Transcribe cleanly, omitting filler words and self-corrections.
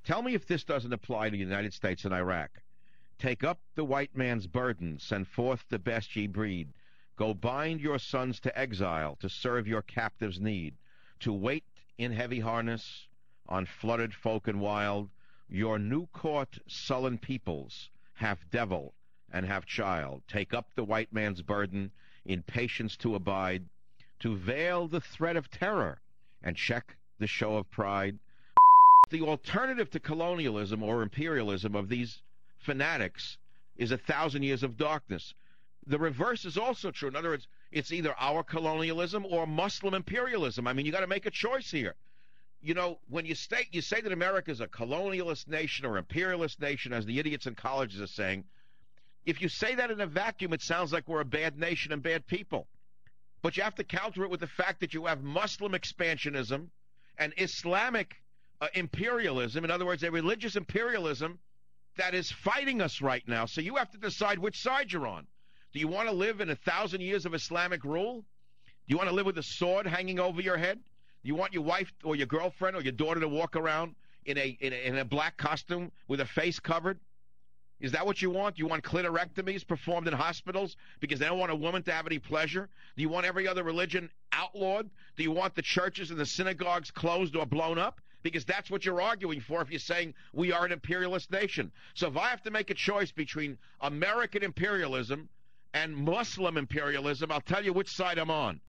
Tell me if this doesn't apply to the United States and Iraq. Take up the white man's burden, send forth the best ye breed. Go bind your sons to exile, to serve your captives' need, to wait in heavy harness on flooded folk and wild, your new caught sullen peoples, half devil and half child. Take up the white man's burden, in patience to abide, to veil the threat of terror and check the show of pride. The alternative to colonialism or imperialism of these fanatics is 1,000 years of darkness. The reverse is also true. In other words, it's either our colonialism or Muslim imperialism. I mean, you got to make a choice here. You know, when you say that America is a colonialist nation or imperialist nation, as the idiots in colleges are saying, if you say that in a vacuum, it sounds like we're a bad nation and bad people. But you have to counter it with the fact that you have Muslim expansionism and Islamic imperialism. In other words, a religious imperialism that is fighting us right now. So you have to decide which side you're on. Do you want to live in 1,000 years of Islamic rule? Do you want to live with a sword hanging over your head? Do you want your wife or your girlfriend or your daughter to walk around in a black costume with her face covered? Is that what you want? Do you want clitorectomies performed in hospitals because they don't want a woman to have any pleasure? Do you want every other religion outlawed? Do you want the churches and the synagogues closed or blown up? Because that's what you're arguing for if you're saying we are an imperialist nation. So if I have to make a choice between American imperialism and Muslim imperialism, I'll tell you which side I'm on.